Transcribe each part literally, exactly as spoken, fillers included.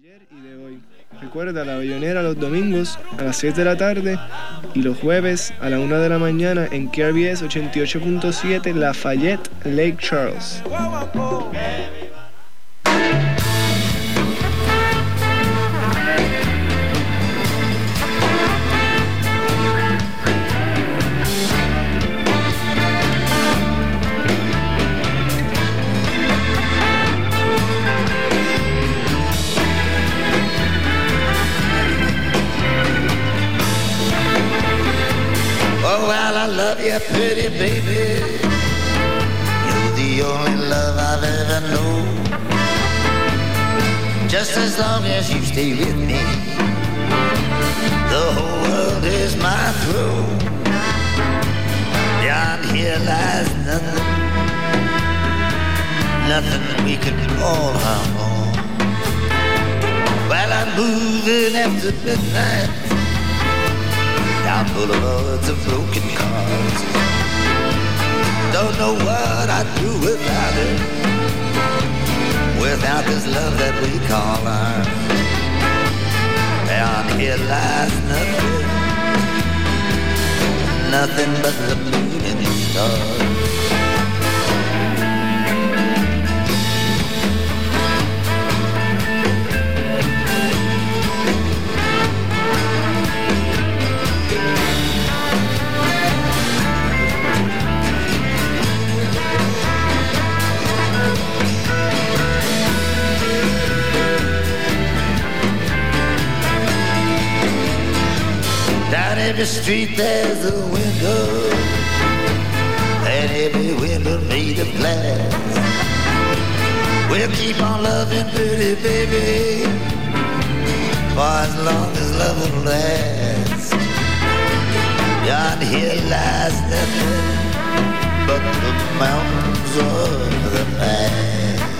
ayer y de hoy. Recuerda, La Bayonera los domingos a las siete de la tarde y los jueves a la una de la mañana en K R V S ochenta y ocho punto siete Lafayette, Lake Charles. I love you, pretty baby. You're the only love I've ever known. Just as long as you stay with me, the whole world is my throne. Beyond here lies nothing, nothing we could call our own. While I'm moving after midnight down boulevards of broken cars, don't know what I'd do without it, without this love that we call ours. Down here lies nothing, nothing but the moon and the stars. Down every street there's a window, and every window made of glass. We'll keep on loving, pretty baby, for as long as love will last. Beyond here lies nothing but the mountains of the past.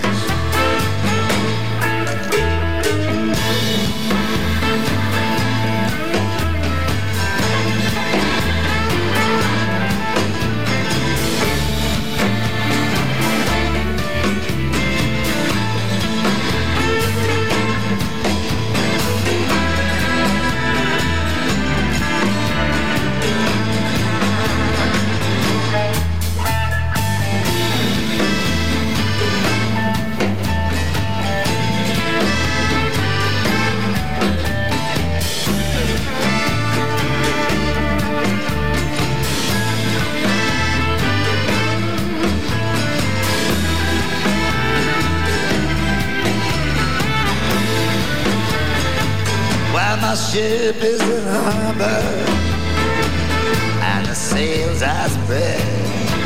My ship is in harbor and the sails are spread.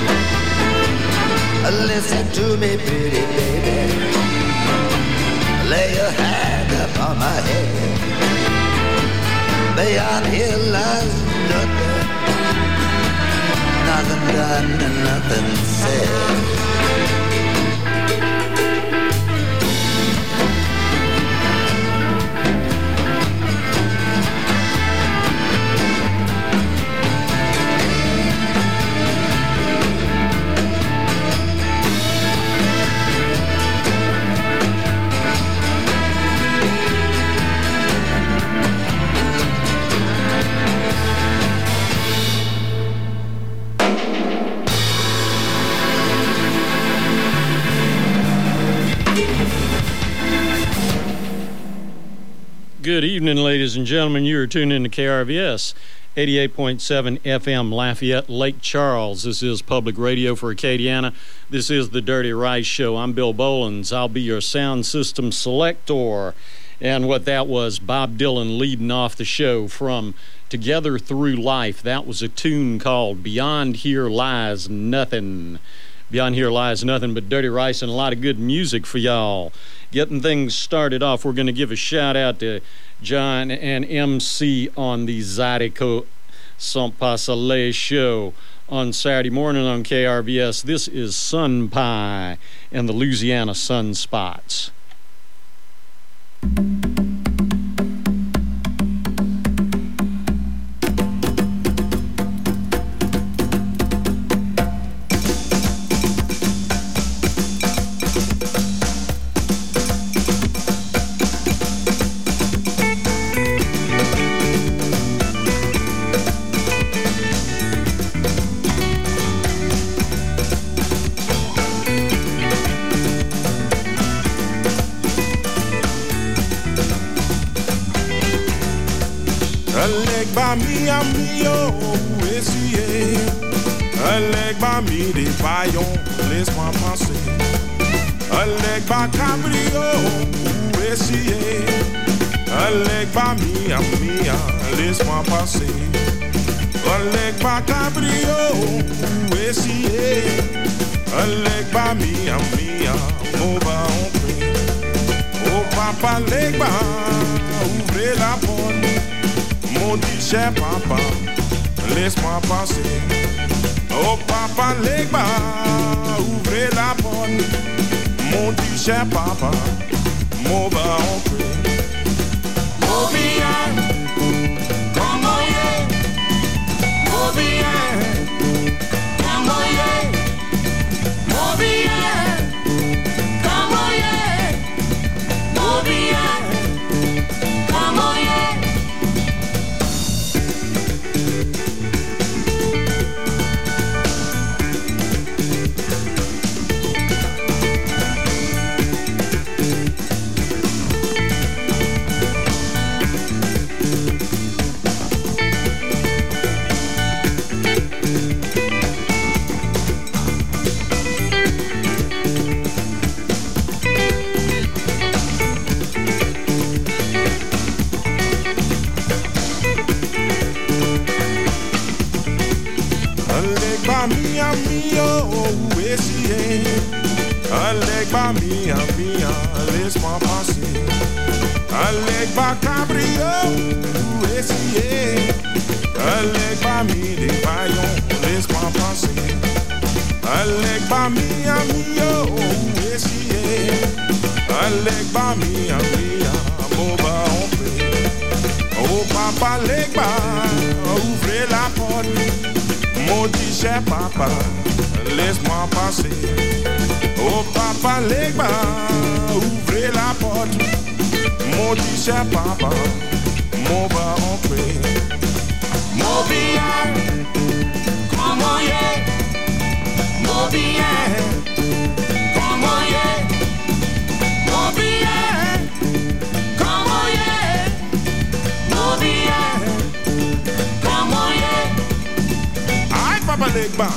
Listen to me, pretty baby, lay your hand upon my head. Beyond here lies nothing, nothing done and nothing said. Good evening, ladies and gentlemen. You are tuned in to K R V S eighty-eight point seven F M, Lafayette, Lake Charles. This is Public Radio for Acadiana. This is the Dirty Rice Show. I'm Bill Bolins. I'll be your sound system selector. And what that was, Bob Dylan leading off the show from Together Through Life. That was a tune called Beyond Here Lies Nothing. Beyond Here Lies Nothing but Dirty Rice and a lot of good music for y'all. Getting things started off, we're going to give a shout out to John and M C on the Zydeco Saint Passalé show on Saturday morning on K R V S. This is Sun Pie and the Louisiana Sunspots. Allegba mia mio, essayer. Allegba mi des baillons, laisse-moi passer. Allegba cabrio, essayer. Allegba mia mia, laisse-moi passer. Allegba cabrio, essayer. Allegba mia mia, on va entrer. Oh papa Legba, ouvrez la porte. Mon dit cher papa, laisse-moi passer. Oh papa Legba, ouvrez la porte. Mon dit cher papa, mon va entrer. Mon bien, comment y mon bien, comment y mon bien, comment y mon bien, comment y mia mio, essayer. Allegba mia mia, laisse-moi passer. Allegba cabrio, essayer. Allegba mi des baillons, laisse-moi passer. Allegba mia mio, essayer. Allegba mia mia, mon va entrer. Oh papa Legba, ouvrez la porte. Mon dit cher papa, laisse-moi passer. Oh papa Legba, ouvrez la porte. Mon dit cher papa, mon va entrer. Mon bien, comment y est? Mon bien, comment y est? Mon bien, comment y est? Mon bien, comment y est? Aïe papa Legba.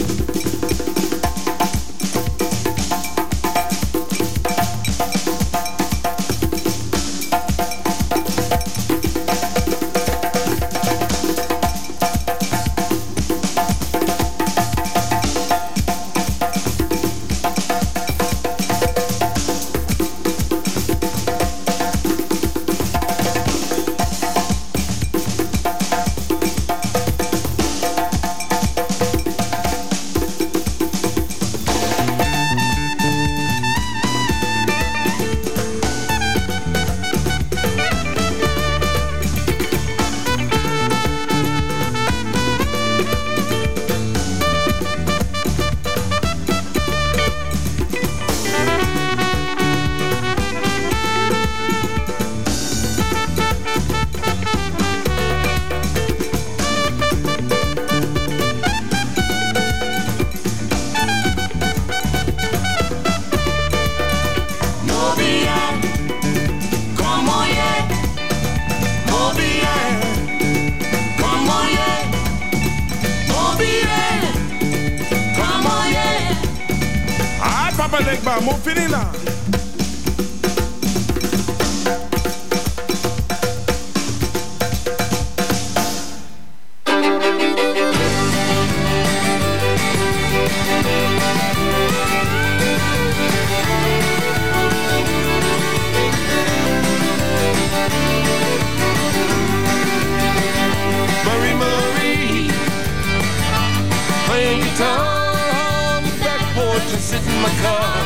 Legba, mon fini là. Marie, Marie, playing guitar on the back porch and sit in my car.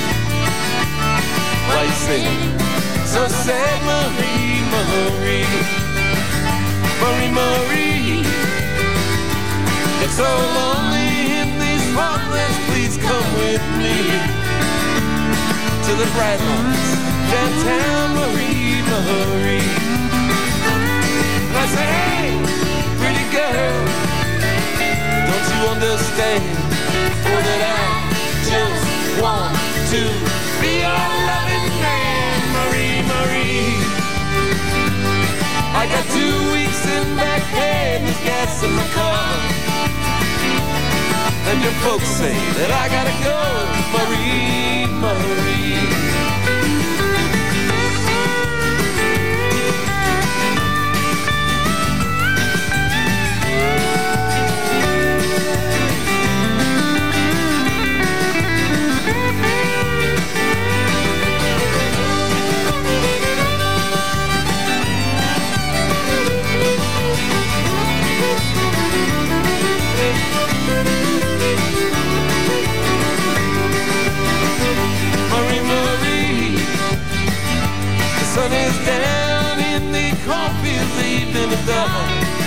Why you sing so sad, Marie, Marie, Marie, Marie? It's so lonely in these farmlands. Please come with me to the bright lights downtown, Marie, Marie. And I say, hey, pretty girl, don't you understand? For that I just want to be your loving man, Marie, Marie. I got two weeks in folks say that I gotta go, Marie, Marie. Sun is down in the cornfields, evening is done.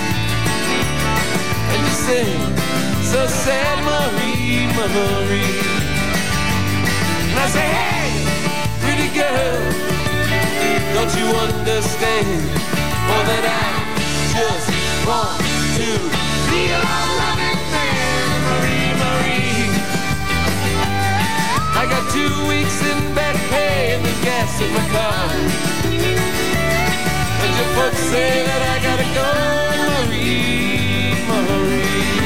And you sing, so sad, Marie, Marie. And I say, hey, pretty girl, don't you understand? For that I just want to be a loving man, Marie, Marie. I got two weeks in back pay and the gas in my car. And your folks say that I gotta go, Marie, Marie.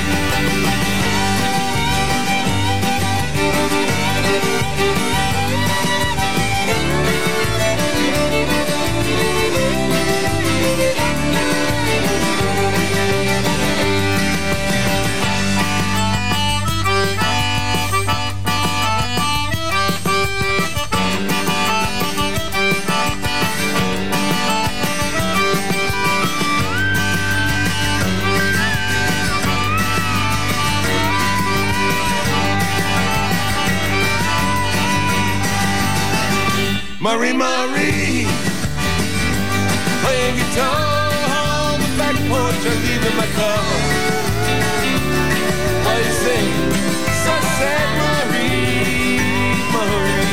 Marie, Marie, playing guitar on the back porch or leaving my car. Why you sing so sad, Marie, Marie?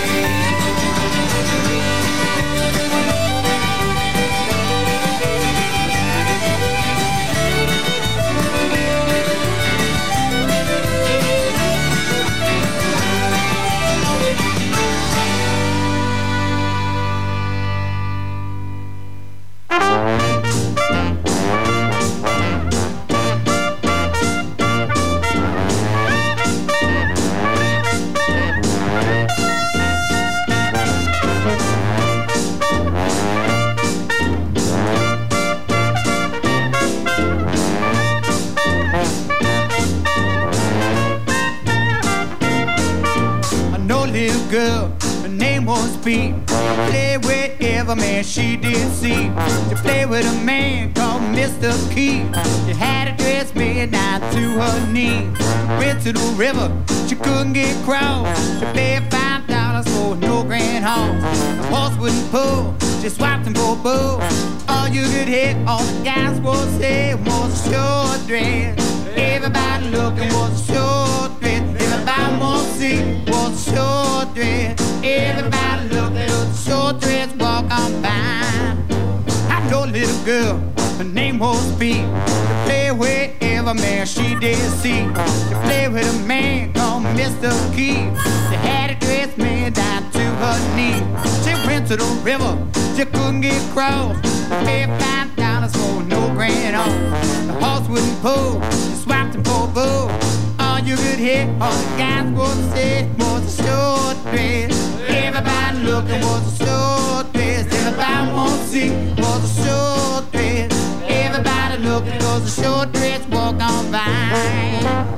Girl, her name was Pete. Play wherever, man, she did see. She played with a man called Mister Keith. She had a dress made down to her knee. Went to the river, she couldn't get across. She paid five dollars for no grand horse. The horse wouldn't pull, she swapped him for a bull. All you could hit, all the guys would say was a short dress. Everybody looking was a short dress. Everybody wanna see was a short dress. Everybody looking was a short dress. Walk on by. I know a little girl, her name was Pete. She played wherever, man, she did see. She played with a man called Mister Keith. She had a dress made down to her knee. She went to the river, she couldn't get across. Paid five dollars for no grand horse. The horse wouldn't pull, she swapped him for a bull. All you could hit, all the guys would say was a short dress. Everybody looking was a short dress. Everybody wanna see was a short dress. Everybody looking was a short dress. Walk on by.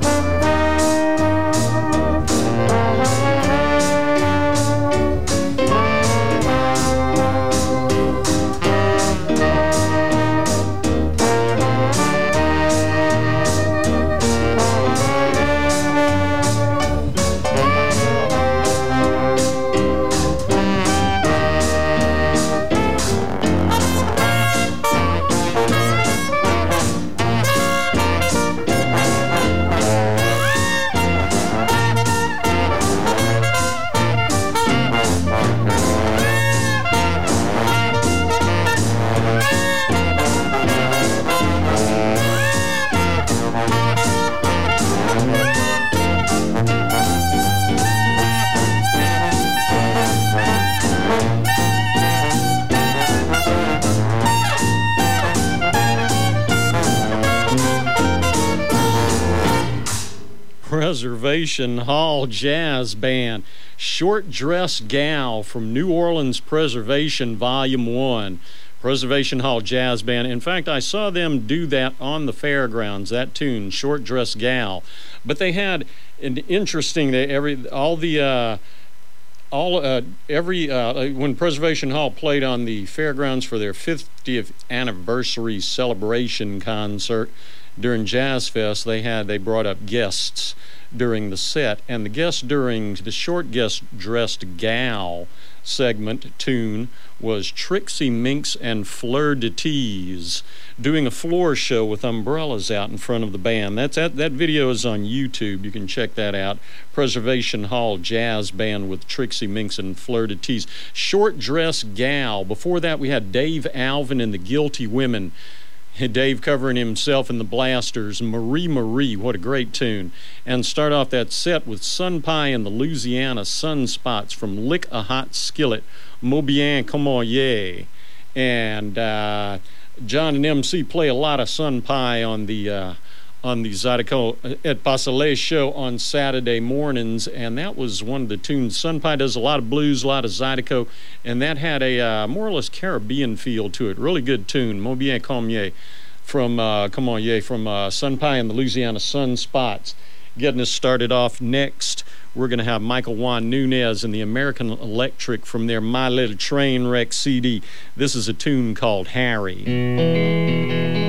Preservation Hall Jazz Band. Short Dress Gal from New Orleans Preservation Volume one. Preservation Hall Jazz Band. In fact, I saw them do that on the fairgrounds, that tune, Short Dress Gal. But they had an interesting, they, every, all the, uh, all, uh, every, uh, when Preservation Hall played on the fairgrounds for their fiftieth anniversary celebration concert during Jazz Fest, they had, they brought up guests during the set, and the guest during the Short Guest Dressed Gal segment tune was Trixie Minx and Fleur de Tease doing a floor show with umbrellas out in front of the band. That's that, that video is on YouTube. You can check that out. Preservation Hall Jazz Band with Trixie Minx and Fleur de Tease. Short Dress Gal. Before that, we had Dave Alvin and the Guilty Women. Dave covering himself in the Blasters. Marie Marie, what a great tune. And start off that set with Sun Pie and the Louisiana Sunspots from Lick a Hot Skillet, Mo Bien Comment Ye. And uh, John and M C play a lot of Sun Pie on the uh, on the Zydeco et Passelet show on Saturday mornings, and that was one of the tunes. Sun Pie does a lot of blues, a lot of Zydeco, and that had a uh, more or less Caribbean feel to it. Really good tune. Mo Bien Comme Ye from uh, Come On Ye from uh, Sun Pie and the Louisiana Sunspots. Getting us started off next, we're going to have Michael Juan Nunez and the American Electric from their My Little Train Wreck C D. This is a tune called Harry.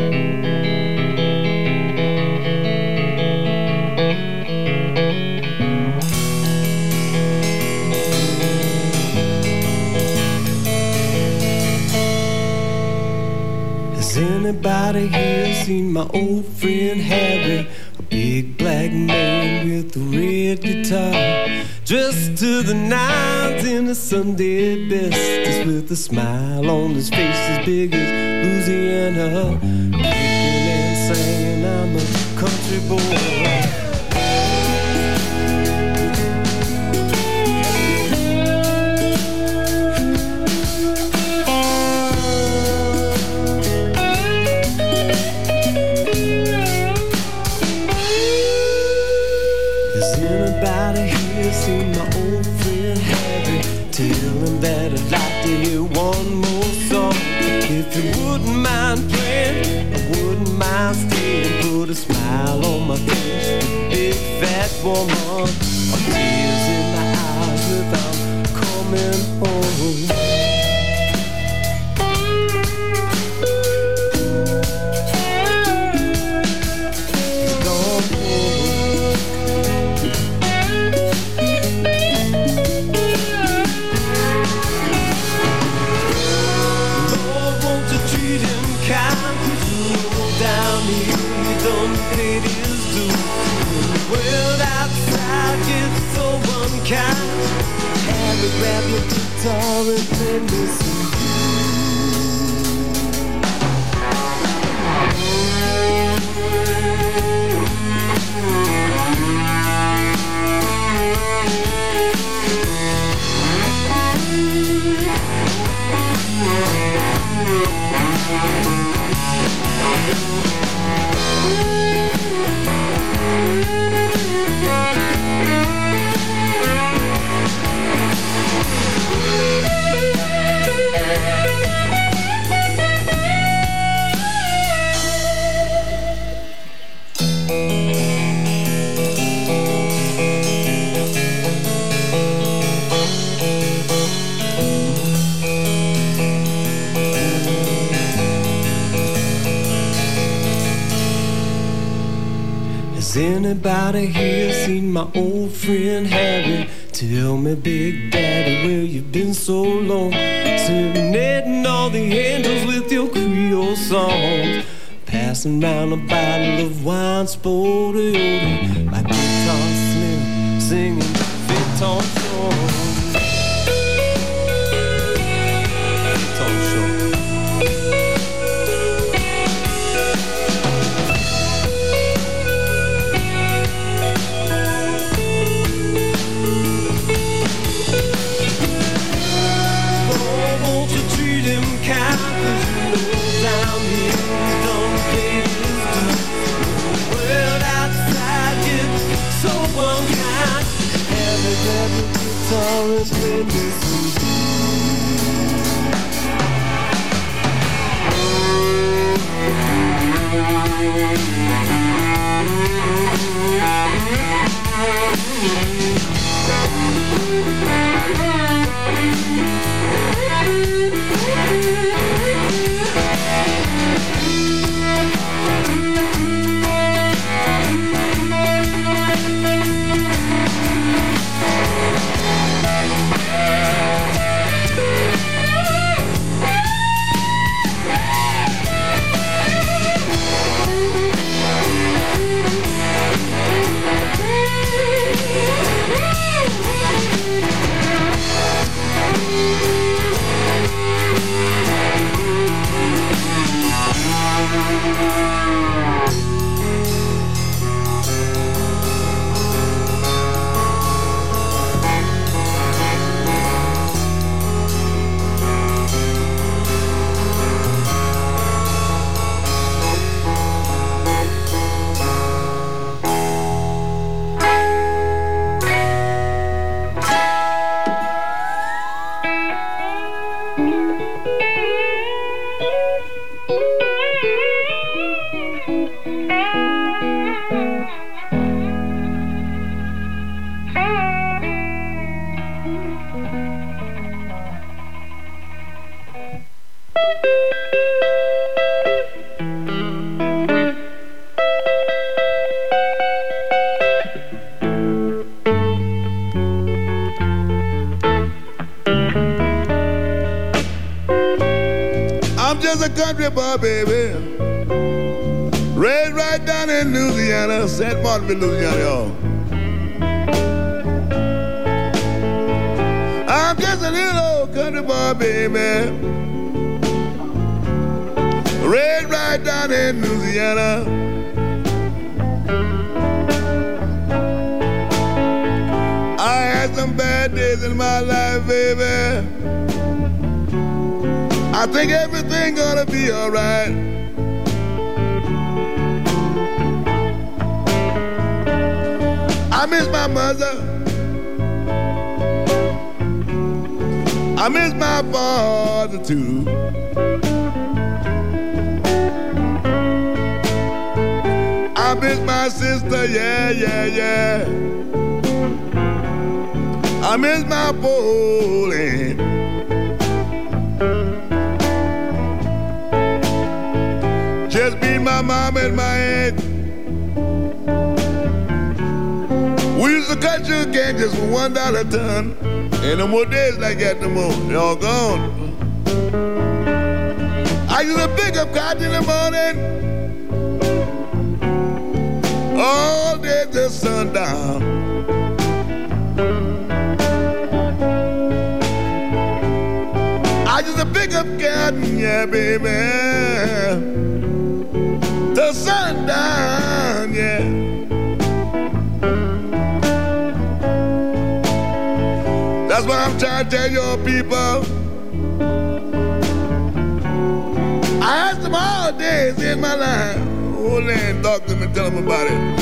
Anybody here seen my old friend Harry? A big black man with a red guitar, dressed to the nines in a Sunday best, just with a smile on his face as big as Louisiana. Kicking and singing, I'm a country boy. Seen my old friend Harry, tell him that I'd like to hear one more song. If you wouldn't mind playing, I wouldn't mind staying. Put a smile on my face, big fat woman, or tears in my eyes without coming home. Grab your guitar and play me some Has anybody here seen my old friend Harry? Tell me, Big Daddy, where you've been so long, serenading all the angels with your Creole songs, passing round a bottle of wine, sporty, like Tom Smith singing Big Tom songs. spend this with you. Country boy, baby, raised right down in Louisiana, Saint Martin, Louisiana, y'all. I'm just a little old country boy, baby, raised right down in Louisiana. I had some bad days in my life, baby. I think everything gonna be alright. I miss my mother. I miss my father too. I miss my sister, yeah, yeah, yeah. I miss my bowling. Just beat my mom and my aunt. We used to cut sugar cane just for one dollar a ton. Ain't no more days like that no more. They're all gone. I used to pick up cotton in the morning, all day till sundown. I used to pick up cotton, yeah, baby. The sundown, yeah. That's what I'm trying to tell your people. I asked them all days in my life. Oh, land, talk to them and tell them about it.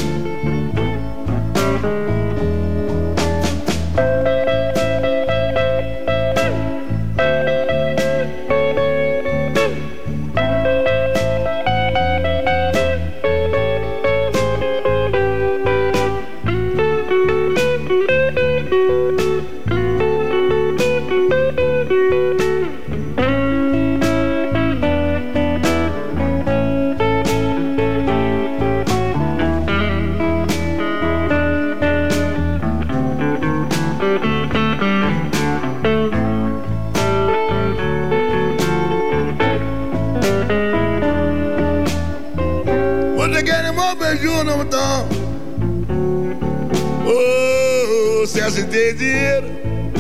Oh, se acertei dinheiro.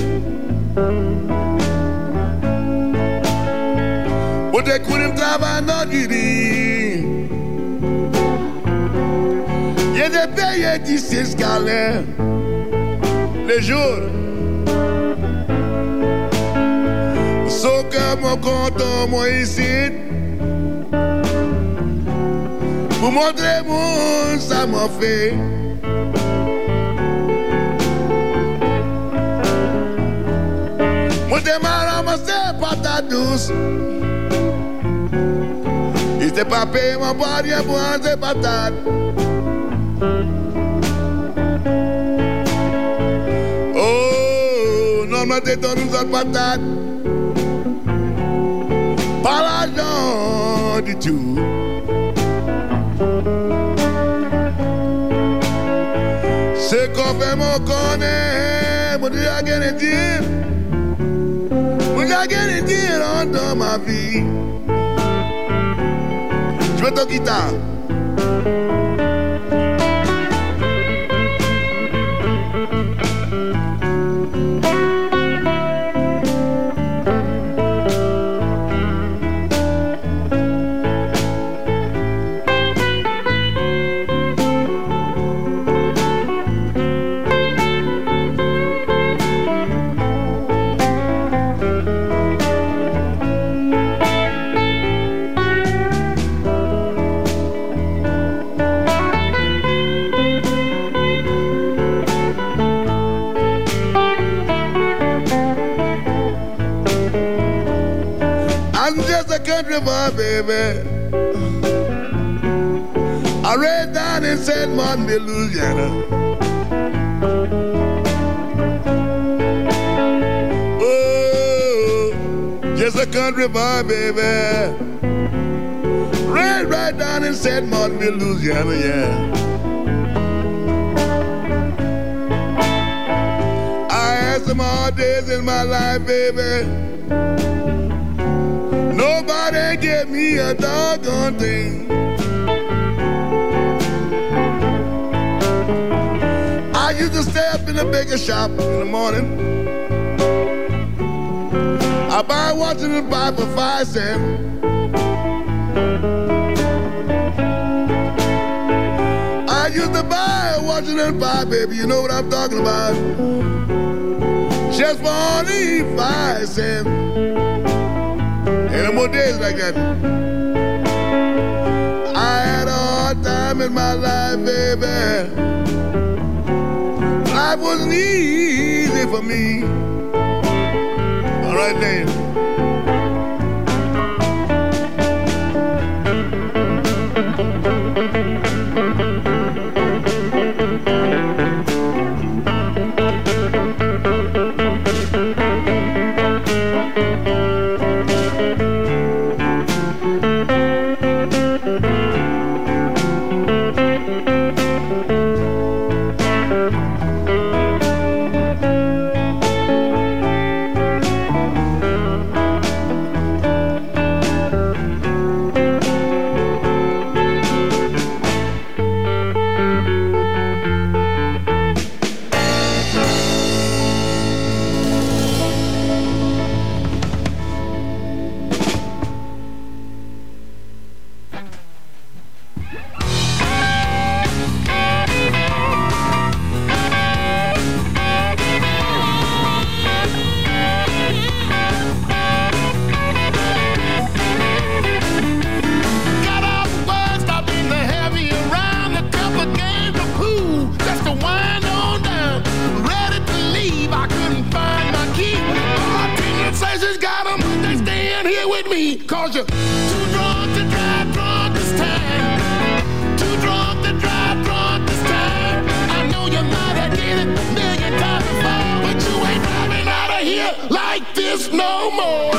Poder curim trabalhar no diri. E de payer de se escaler. Le juro. Sou como conto Moïse. Pour montrer mon ça m'a fait. Dice marama se patatus. Dice pape ma paria buan se patat. Oh, non ma te torus al patat. Palajon di tu. Se cofe mo cone, mo dia gene dir. Mo dia gene dir on dans ma vie. Je vais te guitare. Country boy, baby. I read down in Saint Martin, Louisiana. Oh, just a country boy, baby. Read right down in Saint Martin, Louisiana, yeah. I had some hard days in my life, baby. Nobody gave me a doggone thing. I used to stay up in the baker shop in the morning. I buy watching and buy for five cents. I used to buy watching and buy, baby, you know what I'm talking about. Just for only five cents. And more days like that. I had a hard time in my life, baby. Life wasn't easy for me. All right, then. Cause you're too drunk to drive drunk this time. Too drunk to drive drunk this time. I know you might have did it a million times before, but you ain't driving out of here like this no more.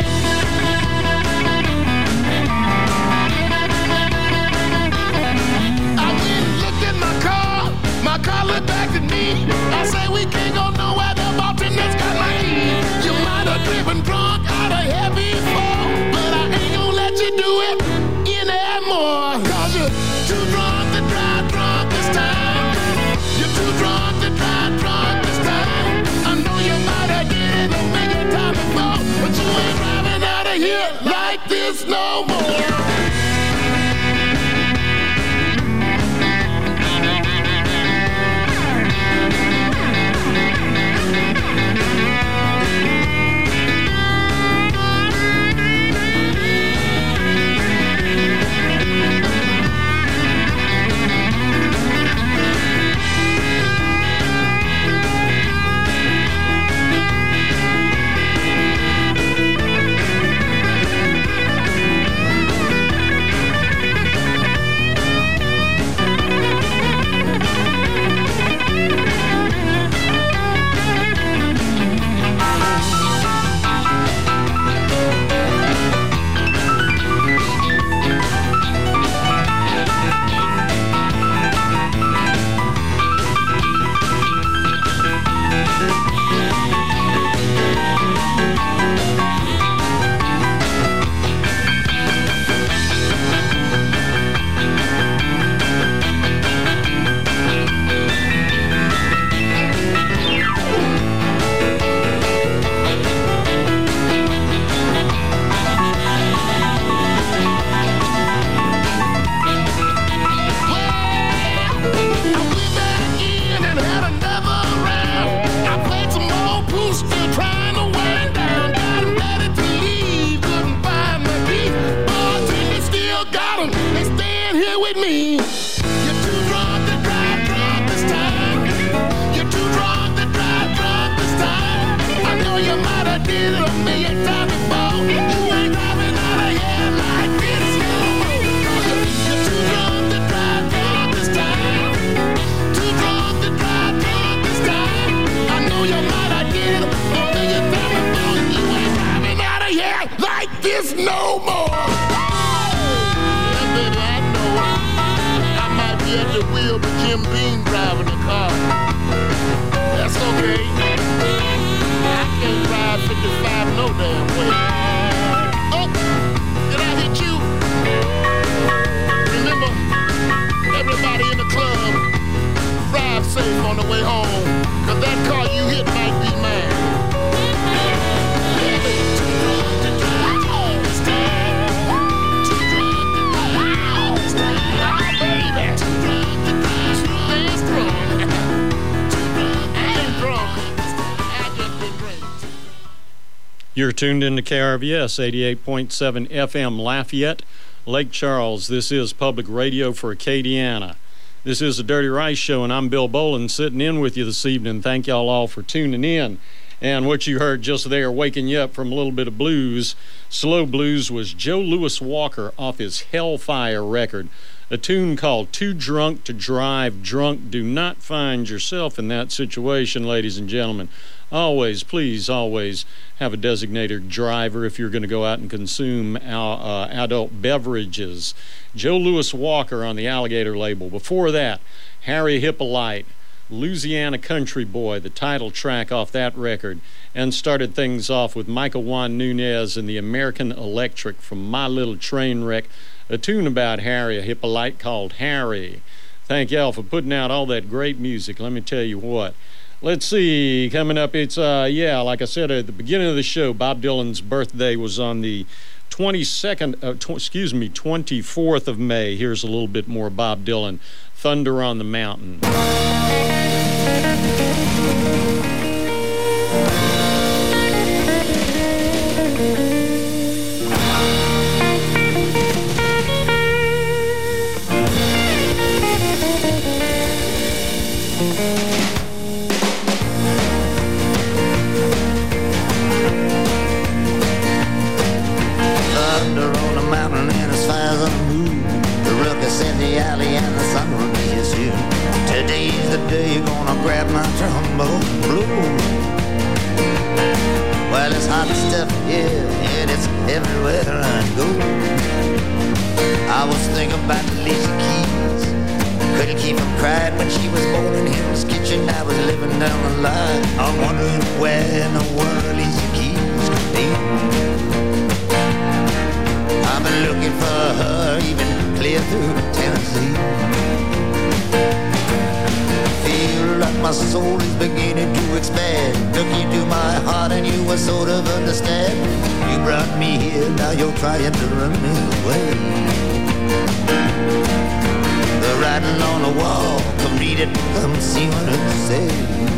I went and looked at my car. My car looked back at me. I say we can't go nowhere. The bartender's got my key. You might have driven drunk out of here before, but I ain't gonna let you do it anymore. Cause you're too drunk to drive drunk this time. You're too drunk to drive drunk this time. I know you might have did it a million times before, but you ain't driving out of here like this no more. like me. You're too drunk to drive drunk this time. You're too drunk to drive drunk this time. I know you might have did it a million times before. You ain't driving out of here like this no more. You're too drunk to drive drunk this time. Too drunk to drive drunk this time. I know you might have did it a million times before. You ain't driving out of here like this no more. Yeah, baby, I know it. I might be at the wheel, but Jim Beam driving the car. That's okay. I can't drive fifty-five no damn way. Oh, did I hit you? Remember, everybody in the club, drive safe on the way home, cause that car you hit might be mine. Baby, too drunk to drive home this time. Too drunk to drive home this time. Oh, baby, too drunk to drive too damn strong. Too drunk, I ain't drunk. I just been drinking. You're tuned into K R V S eighty-eight point seven F M Lafayette, Lake Charles. This is Public Radio for Acadiana. This is the Dirty Rice Show, and I'm Bill Boland sitting in with you this evening. Thank y'all all for tuning in. And what you heard just there, waking you up from a little bit of blues, slow blues, was Joe Louis Walker off his Hellfire record, a tune called Too Drunk to Drive Drunk. Do not find yourself in that situation, ladies and gentlemen. Always, please, always have a designated driver if you're going to go out and consume uh, uh, adult beverages. Joe Louis Walker on the Alligator label. Before that, Harry Hippolyte, Louisiana Country Boy, the title track off that record, and started things off with Michael Juan Nunez and the American Electric from My Little Train Wreck, a tune about Harry Hippolyte called Harry. Thank y'all for putting out all that great music. Let me tell you what. Let's see, coming up, it's, uh, yeah, like I said at the beginning of the show, Bob Dylan's birthday was on the twenty-second, uh, tw- excuse me, twenty-fourth of May. Here's a little bit more Bob Dylan, Thunder on the Mountain. In the alley and the sun will be as soon. Today's the day you're gonna grab my trombone blue. Well, it's hot stuff here and it's everywhere I go. I was thinking about Alicia Keys. Couldn't keep from crying when she was born in Hill's Kitchen. I was living down the line. I'm wondering where in the world Alicia Keys could be. I've been looking for her even clear through Tennessee. Feel like my soul is beginning to expand. Took you to my heart and you were sort of understand. You brought me here, now you're trying to run me away. The writing on the wall, come read it, come see what it says.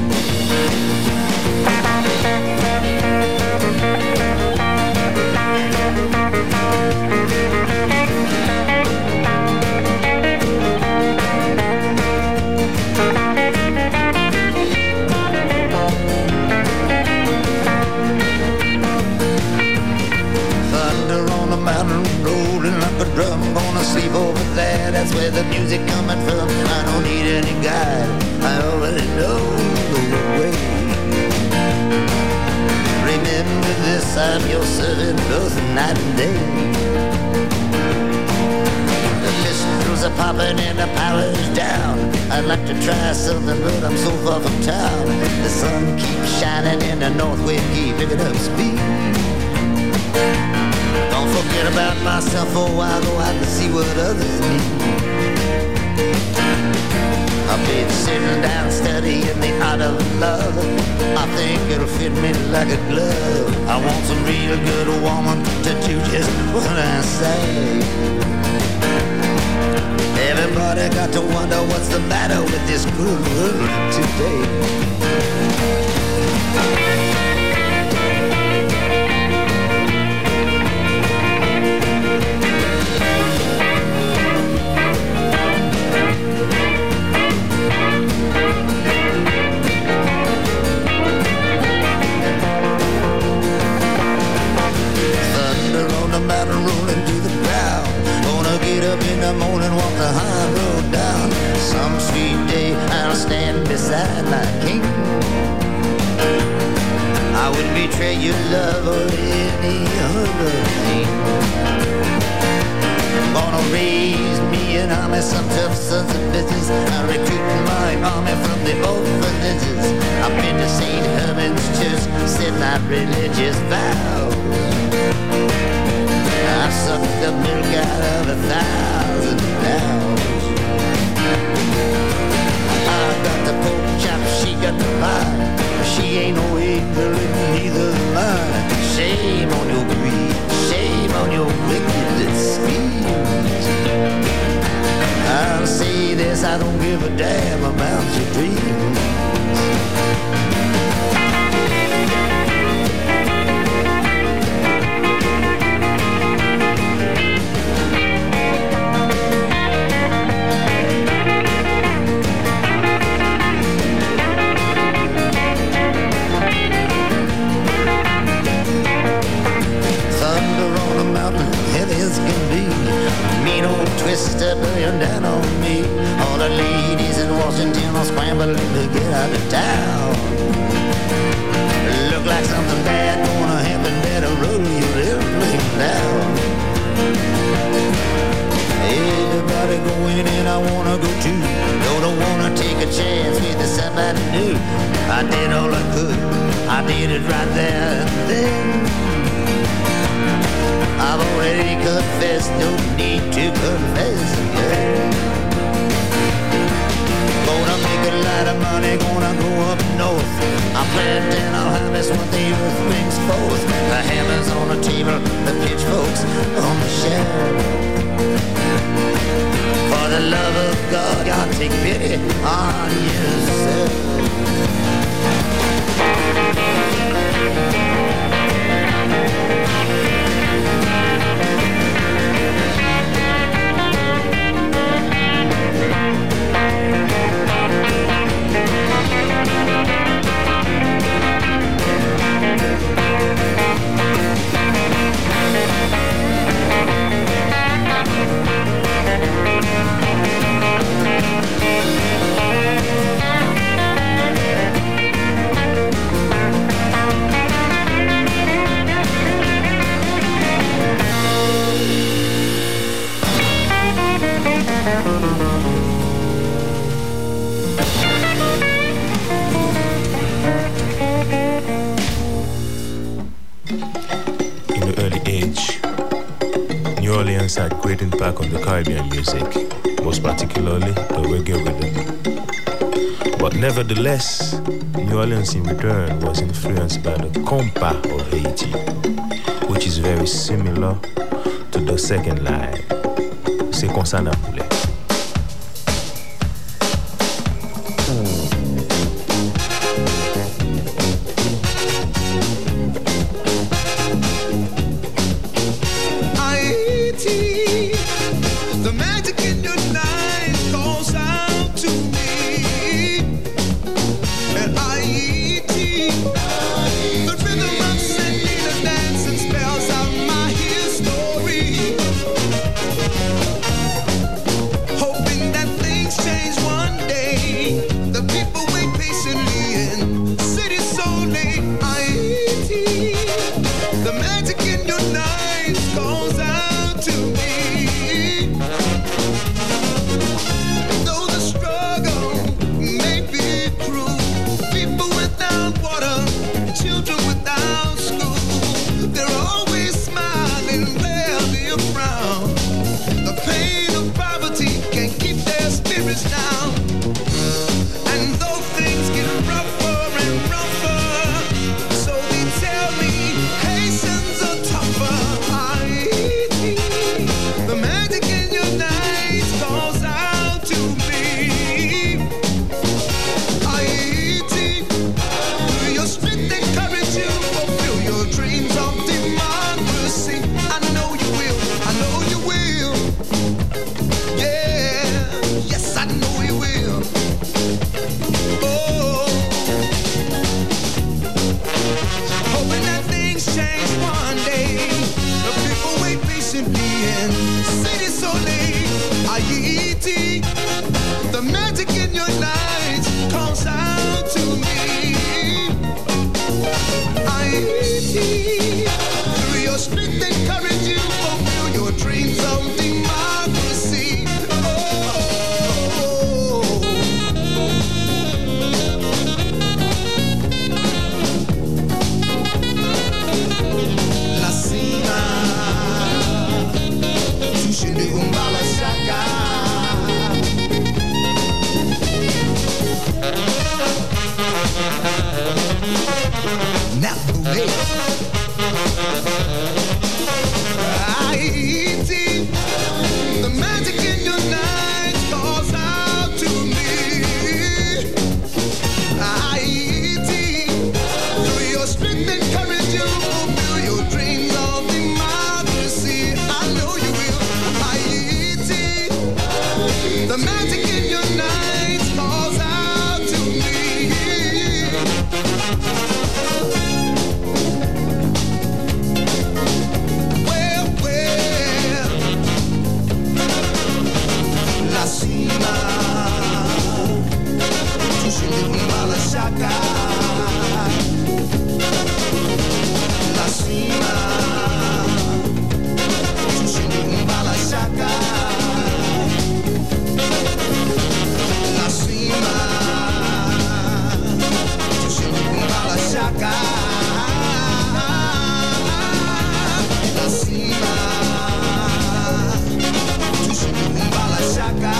Drum, gonna sleep over there, that's where the music coming from. I don't need any guide, I already know the way. Remember this, I'm your servant both night and day. The pistols are popping and the power's down. I'd like to try something but I'm so far from town. The sun keeps shining and the north wind keeps picking up speed. Don't forget about myself for a while, go out and see what others need. I've been sitting down studying the art of love. I think it'll fit me like a glove. I want some real good woman to do just what I say. Everybody got to wonder what's the matter with this good world today. rolling to the ground. Gonna get up in the morning, walk the high road down. Some sweet day I'll stand beside my king. I wouldn't betray your love or any other thing. Gonna raise me an army, some tough sons of bitches. I'll recruit my army from the orphanages. I've been to Saint Herman's Church, said my religious vows. I've sucked the milk out of a thousand cows. I got the pork chop, she got the pie. She ain't no angel and neither am I. Shame on your greed, shame on your wicked schemes. I'll say this, I don't give a damn about your dreams. Twister burning down on me. All the ladies in Washington are scrambling to get out of town. Look like something bad gonna happen. Better roll your airplane down. Everybody going and I wanna go too. Don't wanna take a chance with somebody new. I did all I could. I did it right there and then. I've already confessed, no need to confess again. Gonna make a lot of money, gonna go up north. I'm planting, I'll harvest what the earth brings forth. The hammers on the table, the pitchforks on the shelf. For the love of God, God take pity on yourself. Had great impact on the Caribbean music, most particularly the reggae rhythm. But nevertheless, New Orleans in return was influenced by the compas of Haiti, which is very similar to the second line. C'est comme ça n'a poulet. Chilean, City Soleil, Haiti. The magic in your nights calls out to me. Haiti, through your strength and courage you fulfill your dreams of democracy. Oh, La Cima, touché de Umbala Shaka. Now the Haiti, the magic in your night calls out to me. Haiti, through your strength and courage you fulfill your dreams of democracy. I know you will. Haiti, the magic in your night calls out to me. Well, well, La Cima, touché de Umbala Shaka. La Cima, touché de Umbala Shaka. La Cima, touché de Umbala Shaka. La Cima, touché de Umbala Shaka.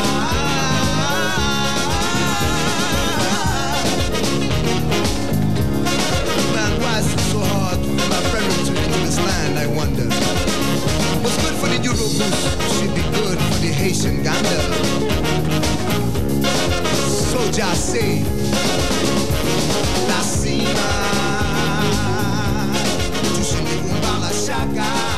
Man, why is it so hard for my brethren to enter this land, I wonder? What's good for the Euroboost should be good for the Haitian gander. So just say, La Cima, touché de Umbala Shaka.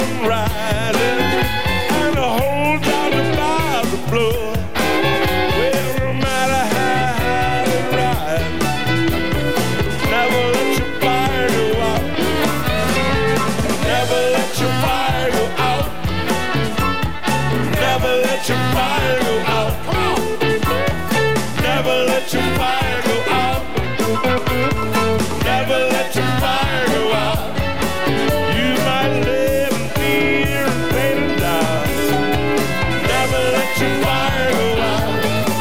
sun rising and the whole town about to blow. Well, no matter how high it rise, never let your fire go out. Never let your fire go out. Never let your fire go out. Come on. Never let your fire go out. Never let your fire go out. You might live in fear and pain and die. Never let your fire go out.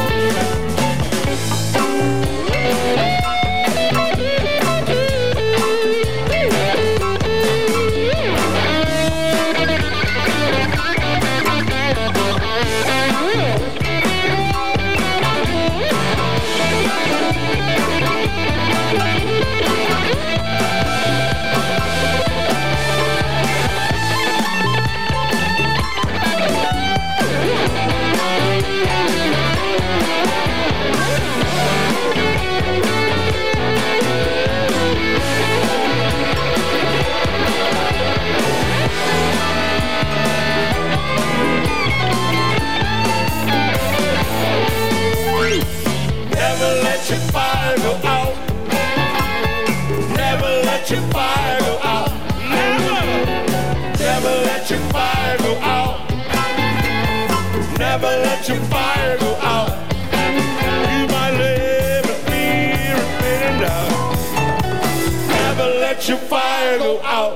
Never let your fire go out. Never let your fire go out. Never. Never let your fire go out. Never let your fire go out. You might live in fear and pain and doubt. Never let your fire go out.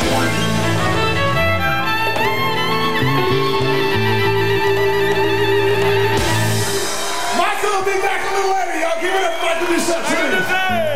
Michael will be back a little later, y'all. Give it up, Michael DeSantis.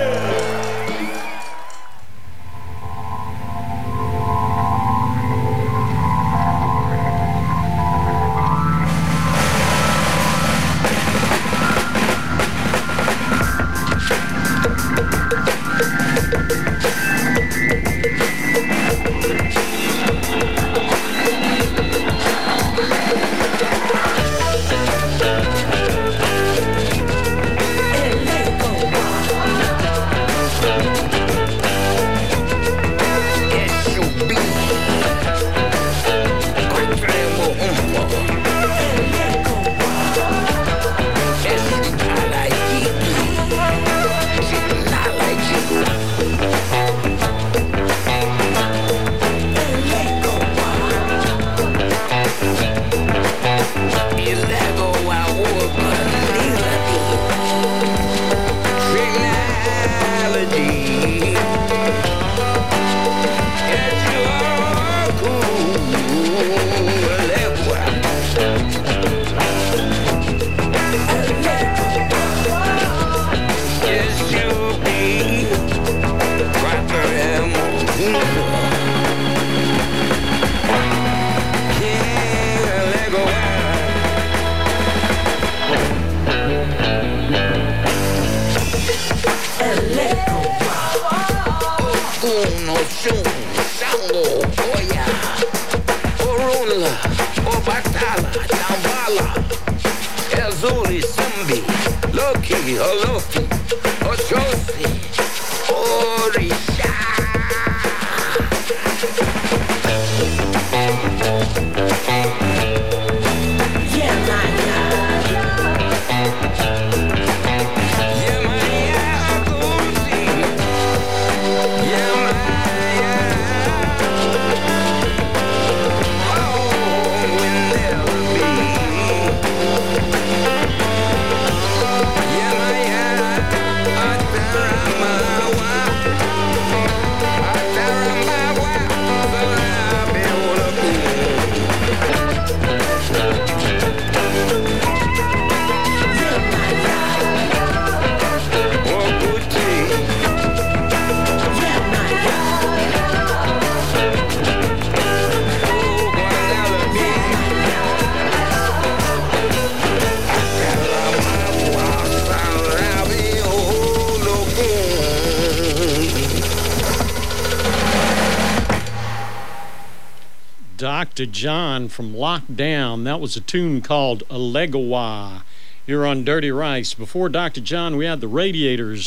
Doctor John from Lockdown. That was a tune called Allegawa here on Dirty Rice. Before Doctor John, we had the Radiators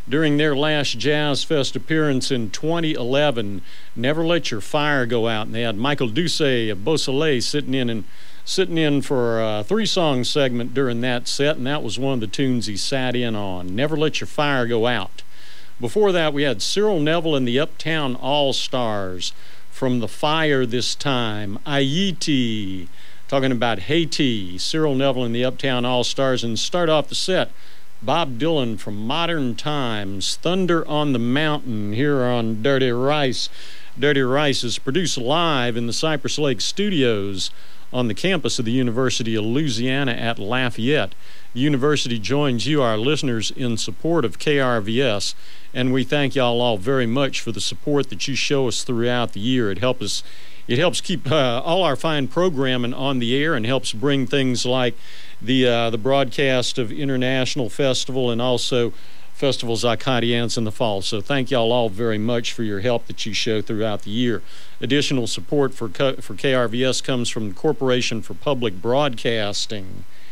during their last Jazz Fest appearance in twenty eleven, Never Let Your Fire Go Out. And they had Michael Doucet of Beausoleil sitting in and sitting in for a three-song segment during that set, and that was one of the tunes he sat in on, Never Let Your Fire Go Out. Before that, we had Cyril Neville and the Uptown All-Stars from The Fire this time, Ayiti, talking about Haiti, Cyril Neville and the Uptown All-Stars. And start off the set, Bob Dylan from Modern Times, Thunder on the Mountain, here on Dirty Rice. Dirty Rice is produced live in the Cypress Lake Studios on the campus of the University of Louisiana at Lafayette. The university joins you, our listeners, in support of K R V S, and we thank y'all all very much for the support that you show us throughout the year. It helps us, it helps keep uh, all our fine programming on the air and helps bring things like the uh, the broadcast of International Festival and also festivals like Acadians in the fall. So thank y'all all very much for your help that you show throughout the year. Additional support for for K R V S comes from the Corporation for Public Broadcasting.